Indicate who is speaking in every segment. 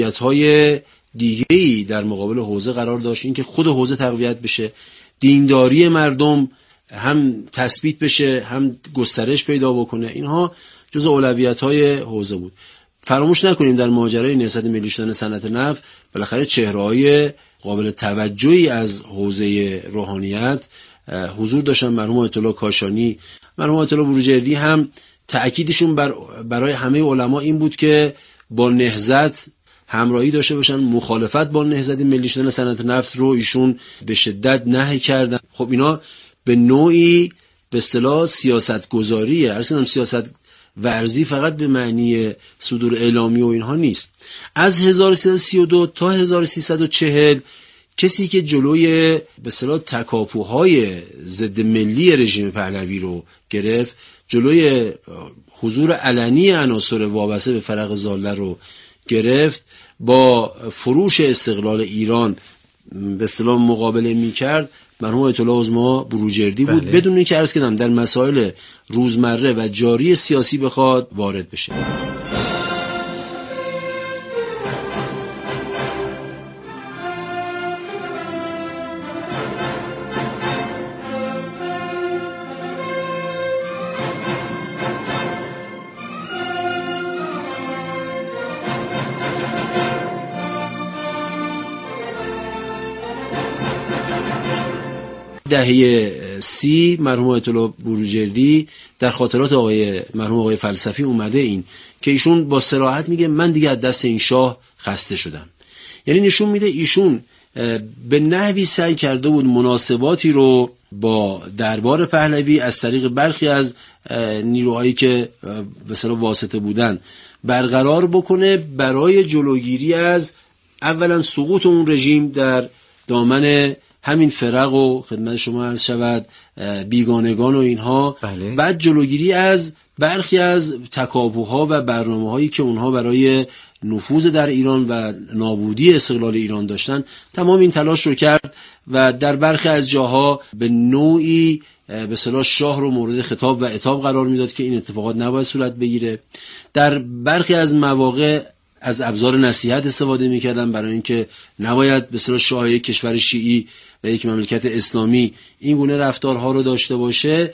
Speaker 1: های دیگه‌ای در مقابل حوزه قرار داشت، این که خود حوزه تقویت بشه، دینداری مردم هم تثبیت بشه هم گسترش پیدا بکنه. اینها جزء اولویت‌های حوزه بود. فراموش نکنیم در ماجرای نهضت ملی شدن صنعت نفت بالاخره چهره‌های قابل توجهی از حوزه روحانیت حضور داشتن. مرحوم آیت الله کاشانی، مرحوم آیت الله بروجردی هم تأکیدشون برای همه علما این بود که با نهضت همراهی داشته باشن. مخالفت با نهضت ملی شدن صنعت نفت رو ایشون به شدت نهی کردن. خب اینا به نوعی به اصطلاح سیاست گذاریه. اصلا سیاست ورزی فقط به معنی صدور اعلامی و اینها نیست. از 1332 تا 1340 کسی که جلوی به اصطلاح تکاپوهای ضد ملی رژیم پهلوی رو گرفت، جلوی حضور علنی عناصر وابسته به فرق ضاله رو گرفت، با فروش استقلال ایران به اصطلاح مقابله می‌کرد، مرحوم آیت الله عظما بروجردی بود. بله. بدون اینکه عرض کردم در مسائل روزمره و جاری سیاسی بخواد وارد بشه. دهه 30 مرحوم آیت الله بروجردی در خاطرات مرحوم آقای فلسفی اومده این که ایشون با صراحت میگه من دیگه از دست این شاه خسته شدم. یعنی نشون میده ایشون به نحوی سعی کرده بود مناسباتی رو با دربار پهلوی از طریق برخی از نیروهایی که به اصطلاح واسطه بودن برقرار بکنه برای جلوگیری از اولا سقوط اون رژیم در دامن همین فرق و خدمت شما عرض شود بیگانگان و اینها. بله. بعد جلوگیری از برخی از تکاپوها و برنامه‌هایی که اونها برای نفوذ در ایران و نابودی استقلال ایران داشتن، تمام این تلاش رو کرد و در برخی از جاها به نوعی به اصطلاح شاه رو مورد خطاب و عتاب قرار میداد که این اتفاقات نباید صورت بگیره. در برخی از مواقع از ابزار نصیحت استفاده میکردن برای اینکه نباید به اصطلاح شاه یک کشور شیعی و یک مملکت اسلامی این گونه رفتارها رو داشته باشه.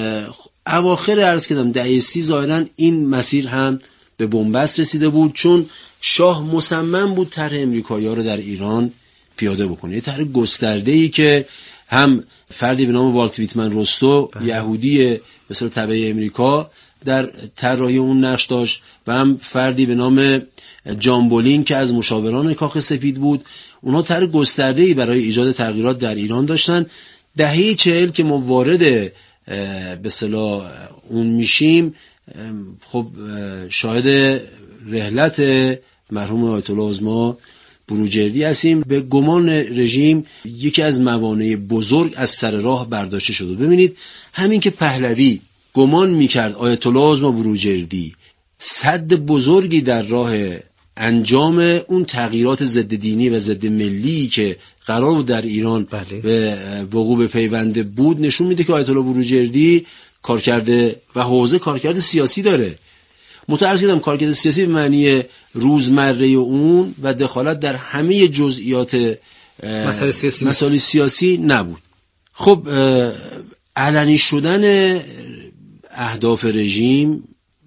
Speaker 1: اواخر عرض کردم دهه 30 ظاهرا این مسیر هم به بنبست رسیده بود، چون شاه مصمم بود طرح امریکایی‌ها رو در ایران پیاده بکنه. یه طرح گسترده‌ای که هم فردی به نام والت ویتمن رستو یهودی به اصطلاح تبع امریکا در طراحی اون نقش داشت و هم فردی به نام جان بولین که از مشاوران کاخ سفید بود. اونها طرح گسترده‌ای برای ایجاد تغییرات در ایران داشتن. دهه 40 که ما وارد به اصطلاح اون میشیم، خب شاهد رحلت مرحوم آیت الله عظما بروجردی هستیم. به گمان رژیم یکی از موانع بزرگ از سر راه برداشته شده. ببینید همین که پهلوی گمان میکرد آیت الله عظما بروجردی سد بزرگی در راه انجام اون تغییرات ضد دینی و ضد ملی که قرار بود در ایران به وقوع بپیونده بود، نشون میده که آیت الله بروجردی کار کرده و حوزه کارکرد سیاسی داره. متعرض کردم کارکرد سیاسی به معنی روزمره اون و دخالت در همه جزئیات مسائل سیاسی نبود. خب علنی شدن اهداف رژیم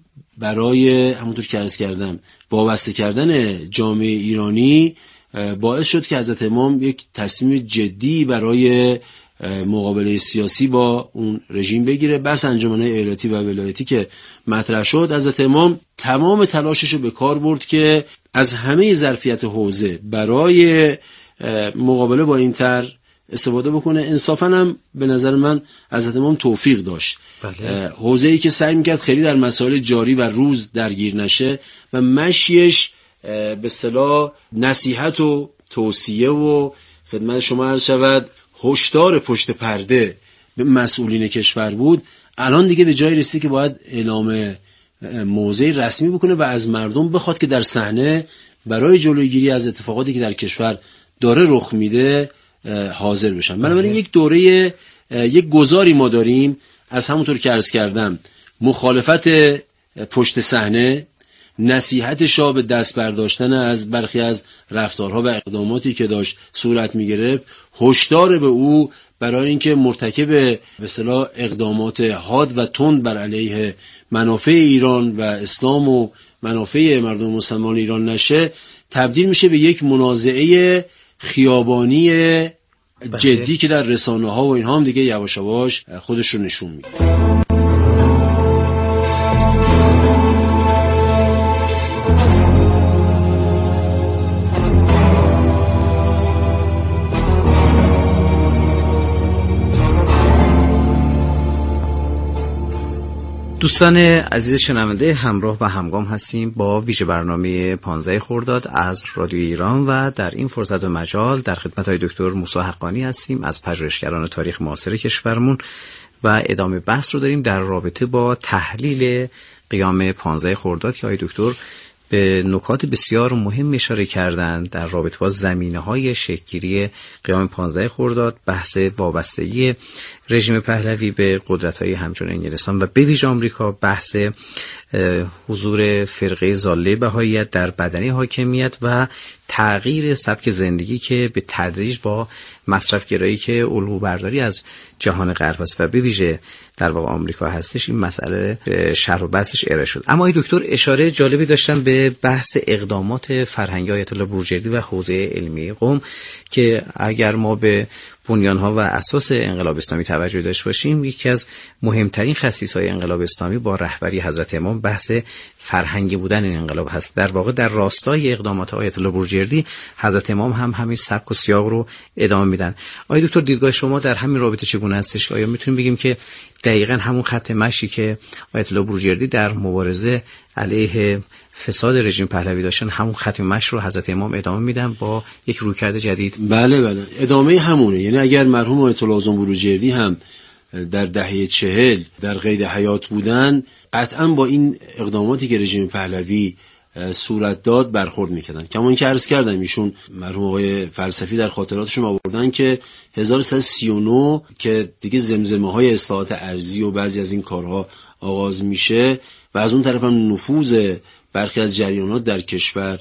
Speaker 1: برای همونطور که عرض کردم وابسته کردن جامعه ایرانی باعث شد که حضرت امام یک تصمیم جدی برای مقابله سیاسی با اون رژیم بگیره. بس انجمن ایالتی و ولایتی که مطرح شد، حضرت امام تمام تلاشش رو به کار برد که از همه ظرفیت حوزه برای مقابله با این طرح استفاده بکنه. انصافاً هم به نظر من حضرت امام توفیق داشت. حوزه‌ای که سعی میکرد خیلی در مسائل جاری و روز درگیر نشه و مشیش به اصطلاح نصیحت و توصیه و خدمت شما عرض شود هشدار پشت پرده به مسئولین کشور بود، الان دیگه به جای رسیده که باید اعلام موضع رسمی بکنه و از مردم بخواد که در صحنه برای جلوگیری از اتفاقاتی که در کشور داره رخ میده حاضر بشن. بنابراین یک دوره یک گذاری ما داریم از همونطور که عرض کردم، مخالفت پشت صحنه نصیحت شاه به دست برداشتن از برخی از رفتارها و اقداماتی که داشت صورت می‌گرفت، هشدار به او برای اینکه مرتکب به اصطلاح اقدامات حاد و تند بر علیه منافع ایران و اسلام و منافع مردم مسلمان ایران نشه، تبدیل میشه به یک منازعه خیابانی جدی که در رسانه‌ها و اینها هم دیگه یواش یواش خودش رو نشون میده.
Speaker 2: دوستان عزیز شنونده، همراه و همگام هستیم با ویژه برنامه 15 خرداد از رادیو ایران و در این فرصت و مجال در خدمت های دکتر موسی حقانی هستیم از پژوهشگران تاریخ معاصر کشورمون و ادامه بحث رو داریم در رابطه با تحلیل قیام 15 خرداد که آقای دکتر به نکات بسیار مهم اشاره کردند در رابطه با زمینه‌های شکل‌گیری قیام 15 خرداد، بحث وابستگی رژیم پهلوی به قدرت‌های همچون انگلستان و به ویژه آمریکا، بحث حضور فرقه ضاله بهائیت در بدنه حاکمیت و تغییر سبک زندگی که به تدریج با مصرفگرایی که الگو برداری از جهان غرب است و به ویژه در واقع آمریکا هستش، این مسئله شرح و بحثش ارائه شد. اما آقای دکتر اشاره جالبی داشتن به بحث اقدامات فرهنگی آیت الله بروجردی و حوزه علمی قم که اگر ما به بنیان‌ها و اساس انقلاب اسلامی توجه داشته باشیم، یکی از مهمترین خصیصه‌های انقلاب اسلامی با رهبری حضرت امام بحث فرهنگی بودن این انقلاب هست. در واقع در راستای اقدامات آیت الله بروجردی حضرت امام هم همین سبک و سیاق رو ادامه میدن. آقای دکتر دیدگاه شما در همین رابطه چگونه هستش؟ آیا میتونیم بگیم که دقیقاً همون خط مشی که آیت الله بروجردی در مبارزه علیه فساد رژیم پهلوی داشتن، همون خط مشی رو حضرت امام ادامه میدن با یک رویکرد جدید؟
Speaker 1: بله ادامه همونه. یعنی اگر مرحوم آیت الله اعظم بروجردی هم در دهه 40 در قید حیات بودن، قطعاً با این اقداماتی که رژیم پهلوی صورت داد برخورد میکردن. کما اینکه عرض کردم ایشون مرحوم آقای فلسفی در خاطراتشون آوردن که 1339 که دیگه زمزمه‌های اصلاحات ارضی و بعضی از این کارها آغاز میشه و از اون طرف هم نفوذ برخی از جریانات در کشور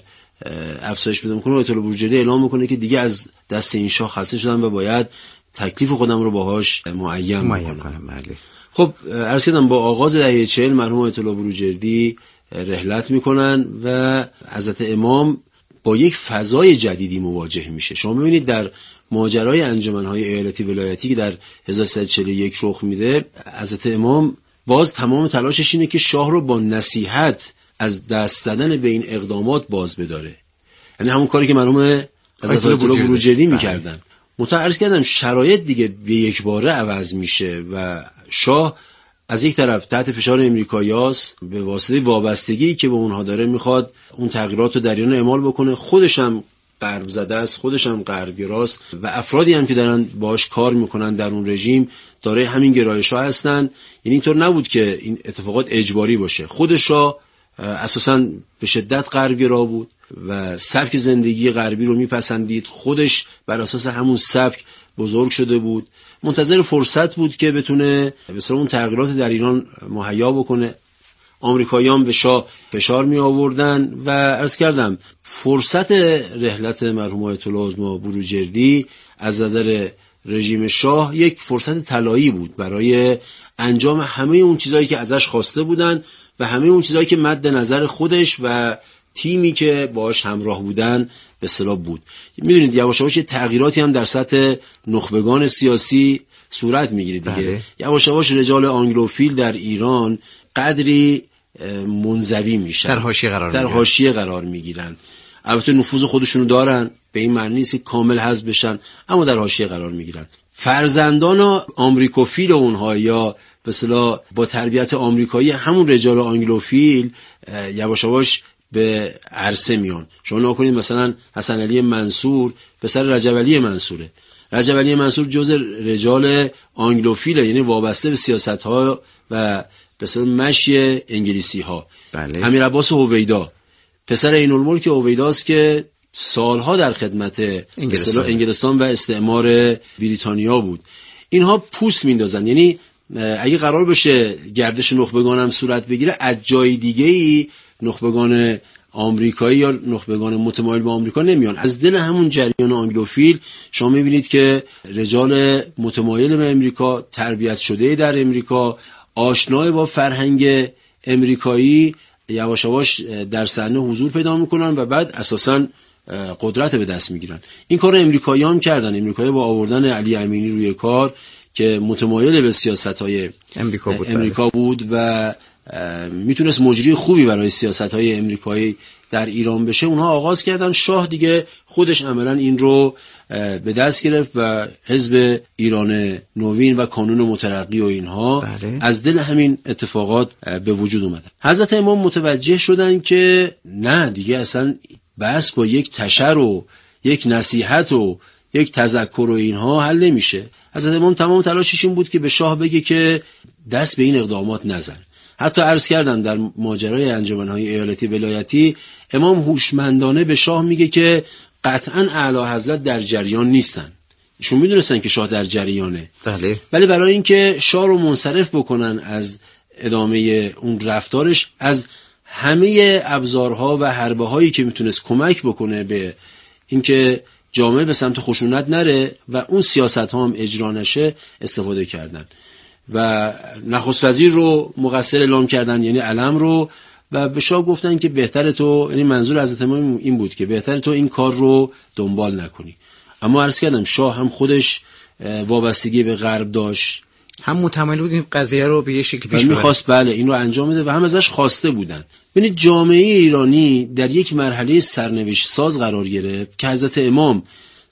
Speaker 1: افزایش پیدا میکنه، آیت الله بروجردی اعلام میکنه که دیگه از دست این شاه خسته شدم و باید تکلیف خودم رو باهاش معین کنم. خب عرض کردم با آغاز دهه 40 مرحوم آیت الله بروجردی رحلت میکنن و حضرت امام با یک فضای جدیدی مواجه میشه. شما ببینید در ماجرای انجمنهای ایالتی ولایتی که در 1341 رخ میده، حضرت امام باز تمام تلاشش اینه که شاه رو با نصیحت از دست زدن به این اقدامات باز بداره. یعنی همون کاری که مرحوم حضرت الله بروجردی میکردن. متعرض کردم شرایط دیگه به یک باره عوض میشه و شاه از یک طرف تحت فشار امریکایی‌هاست، به واسطه وابستگی که به اونها داره میخواد اون تغییرات رو در ایران اعمال بکنه، خودش هم غرب زده است، خودش هم غربگراست و افرادی هم که دارن باهاش کار میکنن در اون رژیم داره همین گرایش‌ها هستن. یعنی اینطور نبود که این اتفاقات اجباری باشه. خودش اساساً به شدت غربگرا بود و سبک زندگی غربی رو میپسندید، خودش بر اساس همون سبک بزرگ شده بود، منتظر فرصت بود که بتونه مثلا اون تغییرات در ایران مهیا بکنه. آمریکاییان به شاه فشار می آوردن و عرض کردم فرصت رحلت مرحوم آیت الله اعظم بروجردی از نظر رژیم شاه یک فرصت طلایی بود برای انجام همه اون چیزایی که ازش خواسته بودن و همه اون چیزایی که مد نظر خودش و تیمی که باهاش همراه بودن به اصطلاح بود. میدونید یواش یواش تغییراتی هم در سطح نخبگان سیاسی صورت میگیره دیگه. یواش یواش رجال آنگلوفیل در ایران قدری منزوی میشن، در حاشیه قرار میگیرن. البته نفوذ خودشونو دارن، به این معنی نیست که کامل حذف بشن، اما در حاشیه قرار میگیرن. فرزندان آمریکوفیل اونها یا به اصطلاح با تربیت آمریکایی همون رجال آنگلوفیل یواش یواش به عرصه میان. شما نکنید مثلا حسن علی منصور پسر رجب علی منصوره. رجب علی منصور جز رجال آنگلوفیله، یعنی وابسته به سیاست‌ها و به اصطلاح مشی انگلیسی‌ها.
Speaker 2: بله.
Speaker 1: امیر عباس هویدا پسر عین‌الملک هویداست که سالها در خدمت انگلستان و استعمار بریتانیا بود. اینها پوست میندازن، یعنی اگه قرار بشه گردش نخبگان هم صورت بگیره از جای دیگه‌ای نخبگان آمریکایی یا نخبگان متمایل به آمریکا نمیان. از دل همون جریان آنگلوفیل شما میبینید که رجال متمایل به امریکا، تربیت شده در امریکا، آشنای با فرهنگ امریکایی، یواش یواش در صحنه حضور پیدا میکنن و بعد اساساً قدرت به دست میگیرن. این کار امریکایی‌ها هم کردن. امریکایی با آوردن علی امینی روی کار که متمایل به سیاست‌های امریکا بود و میتونست مجری خوبی برای سیاست‌های امریکایی در ایران بشه، اونها آغاز کردن. شاه دیگه خودش عملاً این رو به دست گرفت و حزب ایران نوین و کانون مترقی و اینها از دل همین اتفاقات به وجود اومدن. حضرت امام متوجه شدن که نه دیگه اصلا بس با یک تشر و یک نصیحت و یک تذکر و اینها حل نمیشه. حضرت امام تمام تلاشش این بود که به شاه بگه که دست به این اقدامات نزن. حتی عرض کردم در ماجرای انجمن‌های ایالتی ولایتی امام هوشمندانه به شاه میگه که قطعاً اعلی حضرت در جریان نیستن. ایشون میدونستن که شاه در جریانه، ولی برای اینکه شاه رو منصرف بکنن از ادامه اون رفتارش، از همه ابزارها و حربه هایی که میتونست کمک بکنه به اینکه جامعه به سمت خشونت نره و اون سیاست ها هم اجرا نشه استفاده کردن و نخست وزیر رو مقصر اعلام کردن، یعنی علم رو، و به شاه گفتن که بهتره تو، یعنی منظور حضرت امام این بود که بهتره تو این کار رو دنبال نکنی. اما عرض کردم شاه هم خودش وابستگی به غرب داشت،
Speaker 2: هم متمایل بود این قضیه رو به یه شکلی پیش ببره،
Speaker 1: می‌خواست بله این رو انجام بده و هم ازش خواسته بودن. ببینید جامعه ایرانی در یک مرحله سرنوشت ساز قرار گرفت که حضرت امام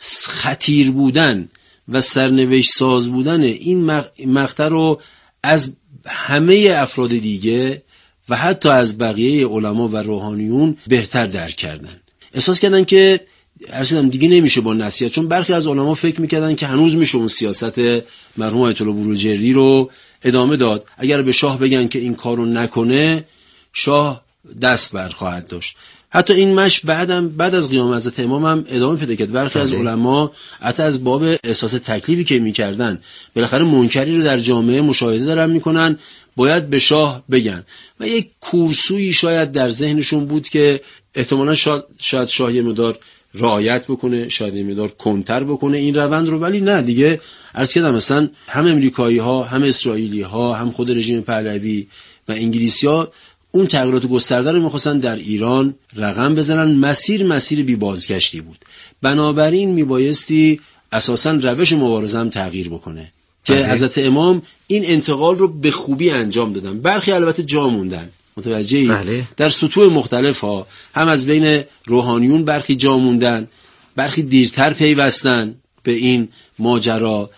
Speaker 1: خطیر بودن و سرنوشت ساز بودن این مقطع رو از همه افراد دیگه و حتی از بقیه علما و روحانیون بهتر درک کردن. احساس کردن که ارشدم دیگه نمیشه با نصیحت، چون برخی از علما فکر میکردن که هنوز میشه اون سیاست مرحوم آیت الله بروجردی رو ادامه داد. اگر به شاه بگن که این کارو نکنه شاه دست بر خواهد داشت. حتی این مش بعد از قیام حضرت امام هم ادامه پیدا کرد. برخی از علما حتی از باب احساس تکلیفی که میکردن، بالاخره منکری رو در جامعه مشاهده دارن میکنن، باید به شاه بگن و یک کورسویی شاید در ذهنشون بود که احتمالاً شاید شاه یه مقدار رعایت بکنه، شاید یه مقدار کنتر بکنه این روند رو، ولی نه دیگه. عرض کردم مثلا هم امریکایی ها، هم اسرائیلی ها، هم خود رژیم پهلوی و انگلیسی ها اون تغییرات گسترده رو می‌خواستن در ایران رقم بزنن. مسیر بی بازگشتی بود، بنابراین میبایستی اساساً روش مبارزه هم تغییر بکنه که حضرت امام این انتقال رو به خوبی انجام دادن. برخی البته جا موندن، متوجهی؟ در سطوح مختلف ها، هم از بین روحانیون برخی جا موندن، برخی دیرتر پیوستن به این ماجرا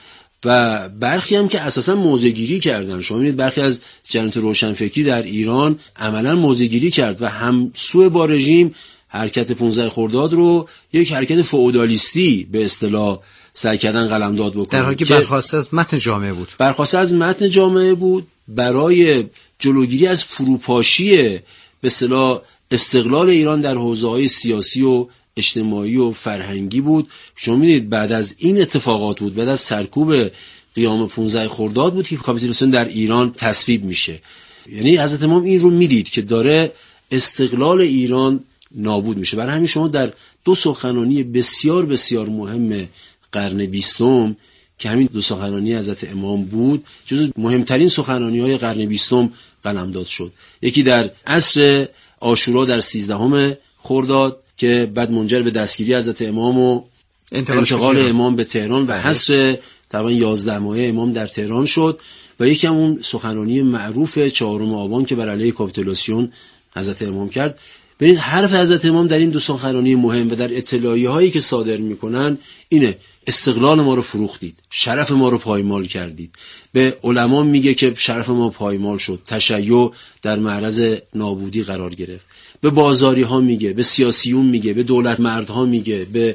Speaker 1: و برخی هم که اساسا موضع‌گیری کردن. شما می‌بینید برخی از جریانات روشنفکری در ایران عملاً موضع‌گیری کرد و همسو با رژیم حرکت 15 خرداد رو یک حرکت فئودالیستی به اصطلاح سعی کردن قلمداد بکنن،
Speaker 2: در حالی که برخواسته از متن جامعه بود.
Speaker 1: برخواسته از متن جامعه بود برای جلوگیری از فروپاشی به اصطلاح استقلال ایران در حوزه‌های سیاسی و اجتماعی و فرهنگی بود. شما می‌دید بعد از این اتفاقات بود، بعد از سرکوب قیام 15 خرداد بود که کاپیتولیسم در ایران تصویب میشه. یعنی حضرت امام این رو میدید که داره استقلال ایران نابود میشه. برای همین شما در دو سخنرانی بسیار بسیار مهم قرن 20 که همین دو سخنرانی حضرت امام بود، جزو مهمترین سخنرانی‌های قرن 20 قلمداد شد. یکی در عصر عاشورا در 13 خرداد که بعد منجر به دستگیری حضرت امام و انتقال امام به تهران و حصر تقریبا 11 ماهه امام در تهران شد، و یکی هم اون سخنرانی معروف 4 آبان که بر علیه کاپیتولاسیون حضرت امام کرد. ببینید حرف حضرت امام در این دو سخنرانی مهم و در اطلاعیه هایی که صادر میکنن اینه: استقلال ما رو فروختید، شرف ما رو پایمال کردید. به علما میگه که شرف ما پایمال شد، تشیع در معرض نابودی قرار گرفت. به بازاری ها میگه، به سیاسیون میگه، به دولت مردها میگه، به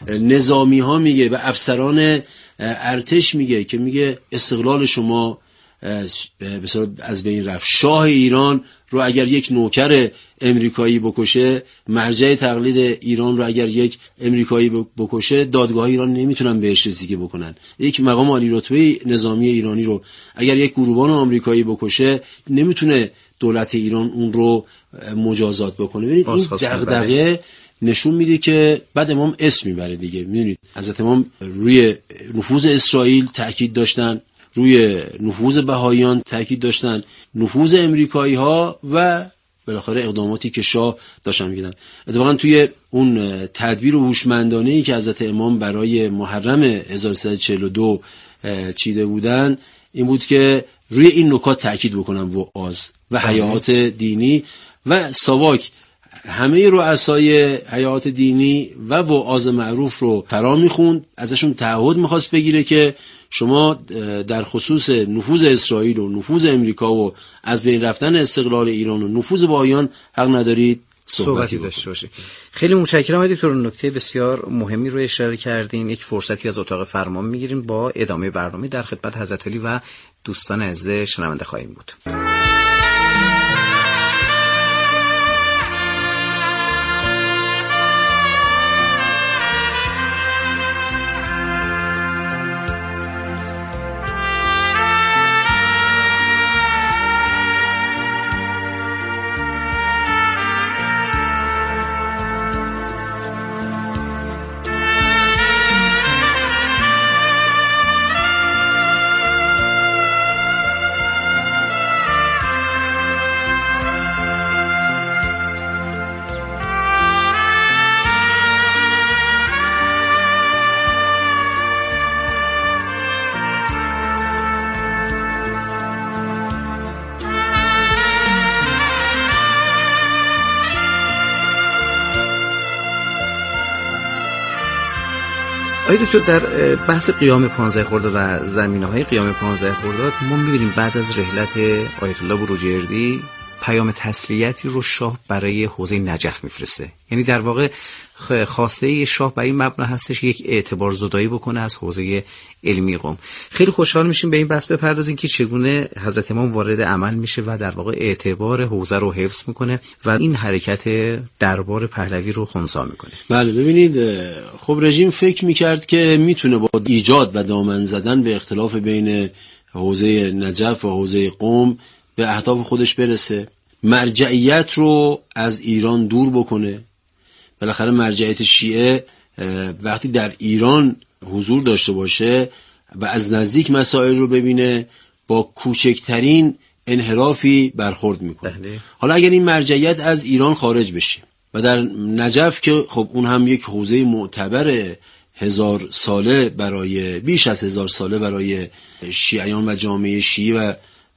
Speaker 1: نظامی ها میگه، به افسران ارتش میگه که میگه استقلال شما بسیار از بین رفت. شاه ایران رو اگر یک نوکر امریکایی بکشه، مرجع تقلید ایران رو اگر یک امریکایی بکشه، دادگاه ایران نمیتونن بهش رسیدگی بکنن. یک مقام عالی رتبه نظامی ایرانی رو اگر یک گروبان آمریکایی بکشه، نمیتونه دولت ایران اون رو مجازات بکنه. ببینید این دغدغه نشون میده که بعد امام اسم میبره دیگه. میدونید حضرت امام روی نفوذ اسرائیل تاکید داشتن، روی نفوذ بهاییان تاکید داشتن، نفوذ امریکایی ها و بالاخره اقداماتی که شاه داشتن میگیرن. اتفاقا توی اون تدبیر هوشمندانه‌ای که حضرت امام برای محرم 1342 چیده بودن این بود که روی این نکات تاکید بکنن، وعاظ و حیات دینی و ساواک همه رؤسای حیات دینی و وعاظ معروف رو فرا میخوند، ازشون تعهد میخواست بگیره که شما در خصوص نفوذ اسرائیل و نفوذ امریکا و از بین رفتن استقلال ایران و نفوذ بهائیان حق ندارید صحبتی داشته باشید.
Speaker 2: خیلی متشکرم آقای دکتر، نکته بسیار مهمی رو اشاره کردین. یک فرصتی از اتاق فرمان میگیریم، با ادامه برنامه در خدمت حضرت علی و دوستان عزیز شنونده خواهیم بود. آقای دکتر، در بحث قیام 15 خرداد و زمینه‌های قیام 15 خرداد ما می‌بینیم بعد از رحلت آیت الله بروجردی پیام تسلیتی رو شاه برای حوزه نجف میفرسته. یعنی در واقع خواسته شاه برای این مبنا هستش یک اعتبار زدایی بکنه از حوزه علمی قم. خیلی خوشحال میشیم به این بحث بپردازیم که چگونه حضرت امام وارد عمل میشه و در واقع اعتبار حوزه رو حفظ میکنه و این حرکت دربار پهلوی رو خنثی میکنه.
Speaker 1: بله ببینید، خب رژیم فکر میکرد که میتونه با ایجاد و دامن زدن به اختلاف بین حوزه نجف و حوزه قم به اهداف خودش برسه، مرجعیت رو از ایران دور بکنه. بالاخره مرجعیت شیعه وقتی در ایران حضور داشته باشه و از نزدیک مسائل رو ببینه با کوچکترین انحرافی برخورد میکنه. حالا اگر این مرجعیت از ایران خارج بشه و در نجف که خب اون هم یک حوزه معتبر 1000 ساله برای بیش از 1000 ساله برای شیعیان و جامعه شیعی و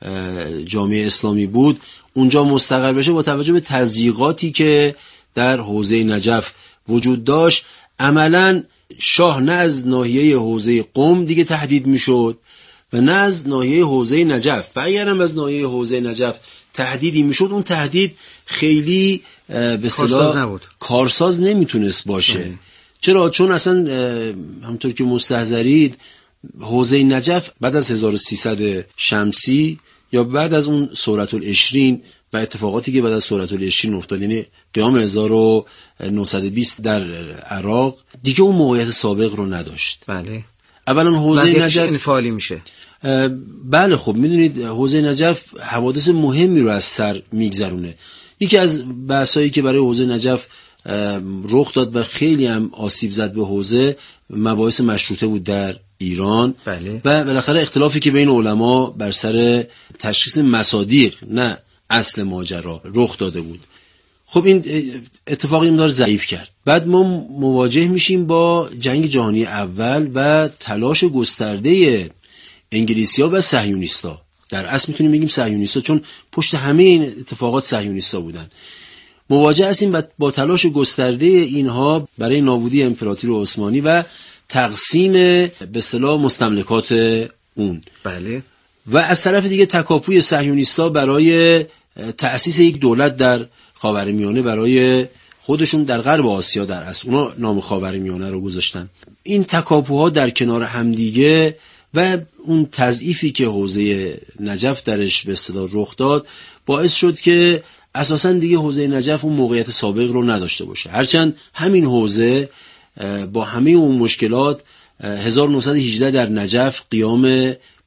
Speaker 1: جامعه اسلامی بود، اونجا مستقر بشه، با توجه به تضییقاتی که در حوزه نجف وجود داشت، عملاً شاه نه از ناحیه حوزه قم دیگه تهدید میشد و نه از ناحیه حوزه نجف. و اگرم از ناحیه حوزه نجف تهدیدی میشد، اون تهدید خیلی به اصطلاح کارساز نمیتونست باشه. چرا؟ چون اصلا همونطور که مستحضرید حوزه نجف بعد از 1300 شمسی یا بعد از اون ثورت العشرین و اتفاقاتی که بعد از ثورت العشرین افتاد، یعنی قیام 1920 در عراق، دیگه اون موقعیت سابق رو نداشت.
Speaker 2: بله.
Speaker 1: اولا حوزه نجف
Speaker 2: انفعالی میشه.
Speaker 1: بله خب میدونید حوزه نجف حوادث مهمی رو از سر میگذرونه. یکی از بحثایی که برای حوزه نجف رخ داد و خیلی هم آسیب زد به حوزه، مباحث مشروطه بود در ایران.
Speaker 2: بله.
Speaker 1: و بالاخره اختلافی که بین علما بر سر تشخیص مصادیق نه اصل ماجرا رخ داده بود. خب این اتفاقی مقدار ضعیف کرد. بعد ما مواجه میشیم با جنگ جهانی اول و تلاش گسترده انگلیسی‌ها و صهیونیست‌ها. در اصل میتونیم بگیم صهیونیست‌ها، چون پشت همه این اتفاقات صهیونیست‌ها بودن. مواجه هستیم با تلاش گسترده اینها برای نابودی امپراتوری عثمانی و تقسیم به اصطلاح مستملکات اون.
Speaker 2: بله.
Speaker 1: و از طرف دیگه تکاپوی صهیونیست‌ها برای تأسیس یک دولت در خاورمیانه برای خودشون در غرب آسیا. در اصل اونا نام خاورمیانه رو گذاشتن. این تکاپوها در کنار همدیگه و اون تضعیفی که حوزه نجف درش به اصطلاح رخ داد باعث شد که اساساً دیگه حوزه نجف اون موقعیت سابق رو نداشته باشه. هرچند همین حوزه با همه اون مشکلات 1918 در نجف قیام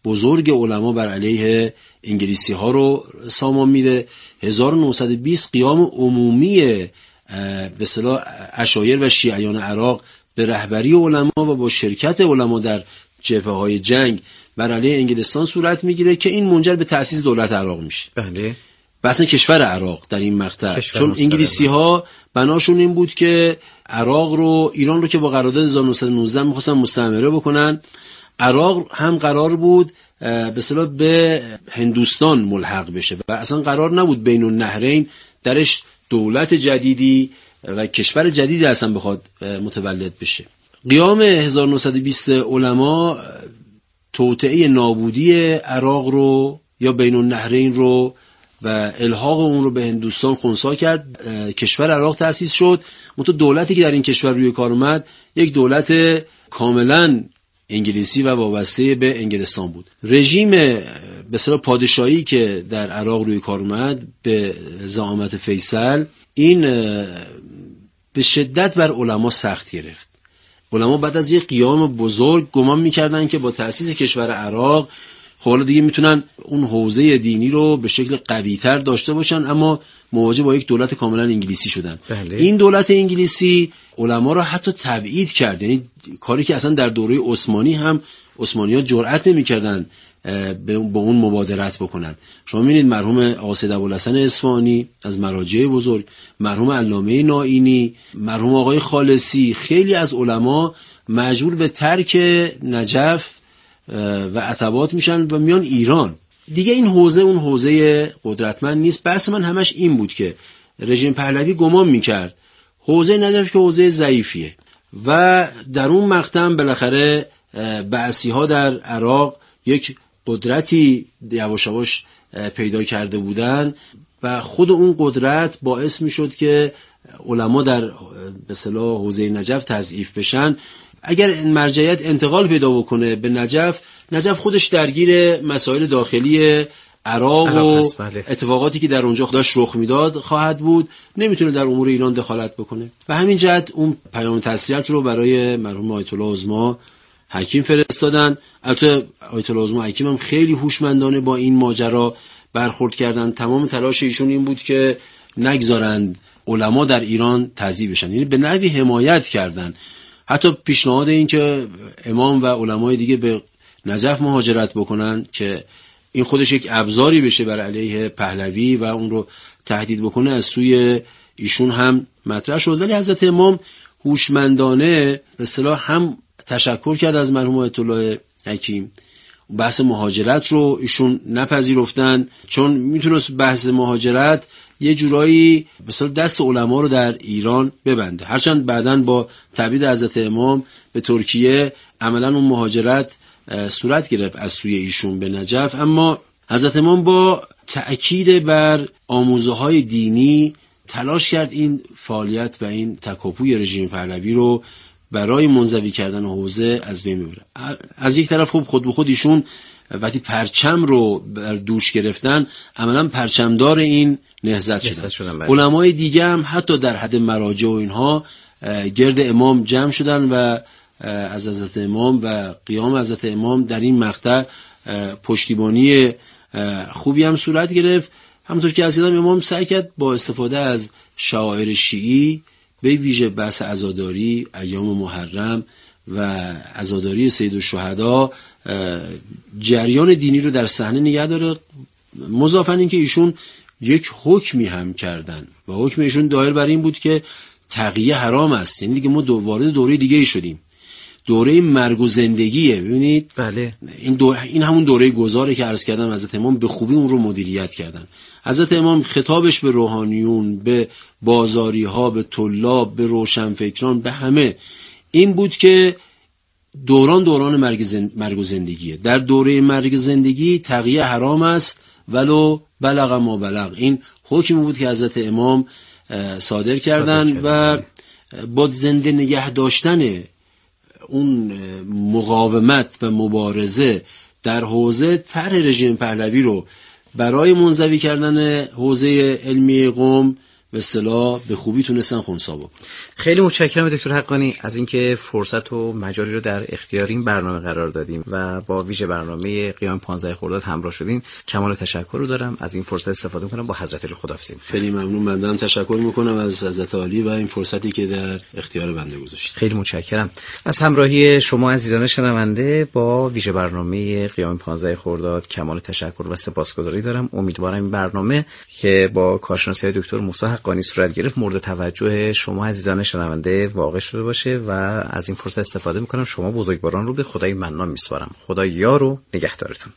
Speaker 1: بزرگ علما بر علیه انگلیسی ها رو سامان میده. 1920 قیام عمومی به اصطلاح عشایر و شیعیان عراق به رهبری علما و با شرکت علما در جبهه‌های جنگ بر علیه انگلستان صورت میگیره که این منجر به تأسیس دولت عراق میشه.
Speaker 2: بله.
Speaker 1: بس کشور عراق در این مقطع، چون انگلیسی ها بناشون این بود که عراق رو، ایران رو که با قرارداد 1919 میخواستن مستعمره بکنن، عراق هم قرار بود به اصطلاح به هندوستان ملحق بشه و اصلا قرار نبود بین النهرین درش دولت جدیدی و کشور جدیدی اصلا بخواد متولد بشه. قیام 1920 علما توطئه نابودی عراق رو یا بین النهرین رو و الحاق اون رو به هندوستان خنثی کرد. کشور عراق تأسیس شد. منتها دولتی که در این کشور روی کار اومد یک دولت کاملا انگلیسی و وابسته به انگلستان بود. رژیم به اصطلاح پادشاهی که در عراق روی کار اومد به زعامت فیصل، این به شدت بر علما سخت گرفت. علما بعد از یک قیام بزرگ گمان می‌کردن که با تأسیس کشور عراق خب حالا دیگه میتونن اون حوزه دینی رو به شکل قوی‌تر داشته باشن، اما مواجه با یک دولت کاملا انگلیسی شدن.
Speaker 2: بله. این
Speaker 1: این دولت انگلیسی علما رو حتی تبعید کرد، یعنی کاری که اصلا در دوره عثمانی هم عثمانی‌ها جرئت نمی‌کردن با اون مبادرت بکنن. شما می‌بینید مرحوم آقا سید ابوالحسن اصفهانی از مراجع بزرگ، مرحوم علامه نائینی، مرحوم آقای خالصی، خیلی از علما مجبور به ترک نجف و عتبات میشن و میان ایران. دیگه این حوزه اون حوزه قدرتمند نیست. بحث من همش این بود که رژیم پهلوی گمان میکرد حوزه نجف که حوزه ضعیفیه و در اون مقطع بالاخره بعثی ها در عراق یک قدرتی یواش یواش پیدا کرده بودن و خود اون قدرت باعث میشد که علما در به اصطلاح حوزه نجف تضعیف بشن. اگر مرجعیت انتقال پیدا بکنه به نجف، نجف خودش درگیر مسائل داخلی عراق و اتفاقاتی که در اونجا داشت رخ میداد خواهد بود، نمیتونه در امور ایران دخالت بکنه. و همین جهت اون پیام تسلیت رو برای مرحوم آیت الله عظما حکیم فرستادن. البته آیت الله عظما حکیم هم خیلی هوشمندانه با این ماجرا برخورد کردن. تمام تلاش ایشون این بود که نگذارند علما در ایران تضعیف بشن، یعنی به نحوی حمایت کردن. حتی پیشنهاد این که امام و علمای دیگه به نجف مهاجرت بکنن که این خودش یک ابزاری بشه بر علیه پهلوی و اون رو تهدید بکنه از سوی ایشون هم مطرح شد. ولی حضرت امام هوشمندانه به اصطلاح هم تشکر کرد از مرحوم آیت الله حکیم، بحث مهاجرت رو ایشون نپذیرفتن، چون میتونست بحث مهاجرت یه جورایی مثلا دست علما رو در ایران ببنده. هرچند بعداً با تبعید حضرت امام به ترکیه عملاً اون مهاجرت صورت گرفت از سوی ایشون به نجف، اما حضرت امام با تأکید بر آموزه‌های دینی تلاش کرد این فعالیت و این تکاپوی رژیم پهلوی رو برای منزوی کردن حوزه از بین ببره. از یک طرف خب خود به خود ایشون وقتی پرچم رو بر دوش گرفتن عملاً پرچمدار این نهضت شدن. علمای دیگه هم حتی در حد مراجع و اینها گرد امام جمع شدن و از حضرت امام و قیام حضرت امام در این مقطع پشتیبانی خوبی هم صورت گرفت. همونطور که حضرت امام سعی کرد با استفاده از شعائر شیعی به ویژه بحث عزاداری، ایام محرم و عزاداری سید الشهدا جریان دینی رو در صحنه نگه داره. مضافاً این که ایشون یک حکمی هم کردن و حکم ایشون دایر بر این بود که تقیه حرام است. یعنی دیگه ما وارد دوره دیگه ای شدیم، دوره مرگ و زندگیه. ببینید
Speaker 2: بله.
Speaker 1: این همون دوره گذاره که عرض کردم. حضرت امام به خوبی اون رو مدیریت کردن. حضرت امام خطابش به روحانیون، به بازاری ها، به طلاب، به روشنفکران، به همه این بود که دوران مرگ و زندگیه. در دوره مرگ و زندگی تقیه حرام است ولو بلغ ما بلغ. این حکم بود که حضرت امام صادر کردن و با زنده نگه داشتن اون مقاومت و مبارزه در حوزه طرح رژیم پهلوی رو برای منزوی کردن حوزه علمی قم به اصطلاح به خوبی تونستن خنثی بکنن.
Speaker 2: خیلی متشکرم دکتر حقانی از اینکه فرصت و مجالی رو در اختیار این برنامه قرار دادیم و با ویژه برنامه قیام 15 خرداد همراه شدین. کمال تشکر رو دارم. از این فرصت استفاده می‌کنم با حضرت علی خداحافظی.
Speaker 1: خیلی ممنون. بنده هم تشکر می‌کنم از حضرت عالی و این فرصتی که در اختیار بنده گذاشتید.
Speaker 2: خیلی متشکرم از همراهی شما عزیزان شنونده با ویژه برنامه قیام 15 خرداد. کمال تشکر و سپاسگزاری دارم. امیدوارم این برنامه که با کارشناسی دکتر موسی حقانی صورت گرفت مورد توجه شما عزیزان شنونده واقع شده باشه و از این فرصت استفاده میکنم شما بزرگواران رو به خدای منان میسپارم. خدا یار و نگهدارتون.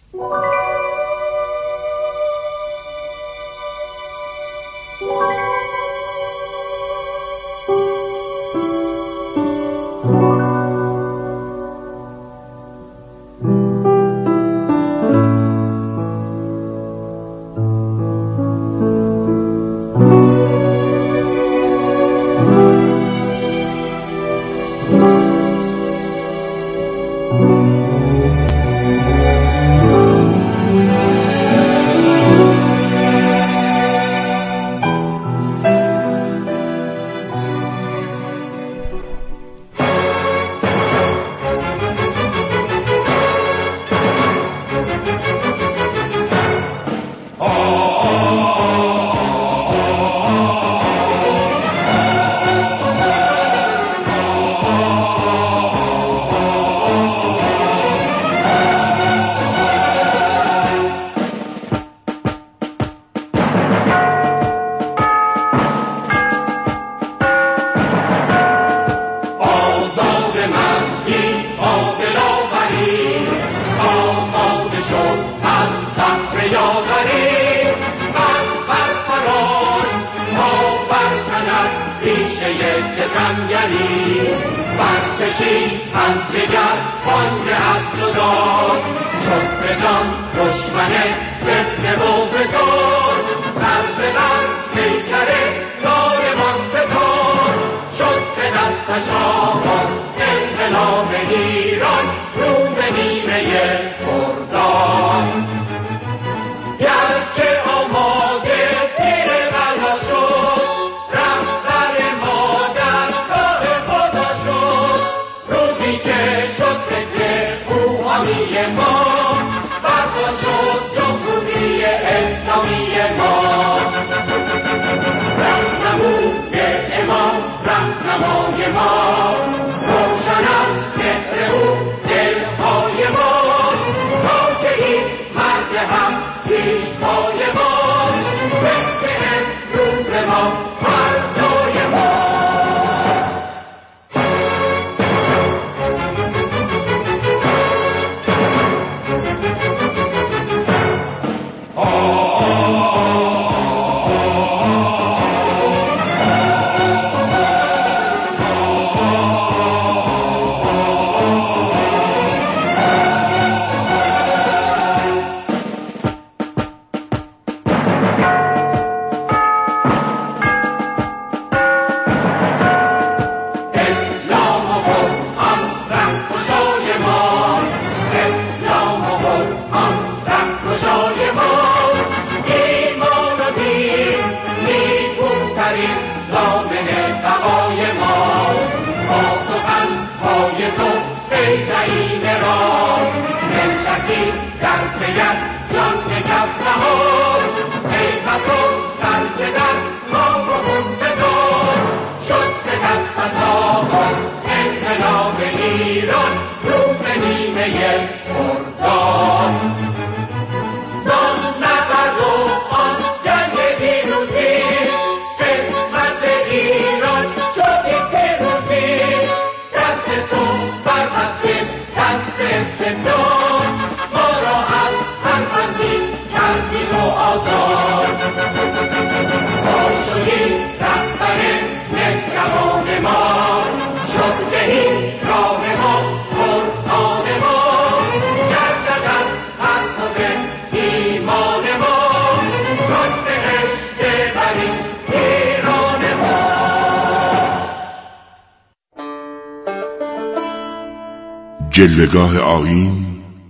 Speaker 3: جلوه‌گاه آیین،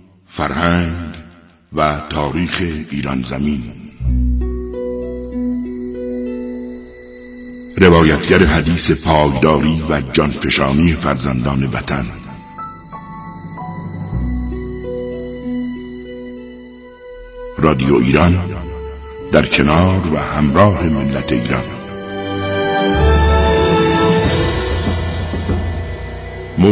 Speaker 3: فرهنگ و تاریخ ایران زمین. روایتگر حدیث پایداری و جانفشانی فرزندان وطن. رادیو ایران در کنار و همراه ملت ایران.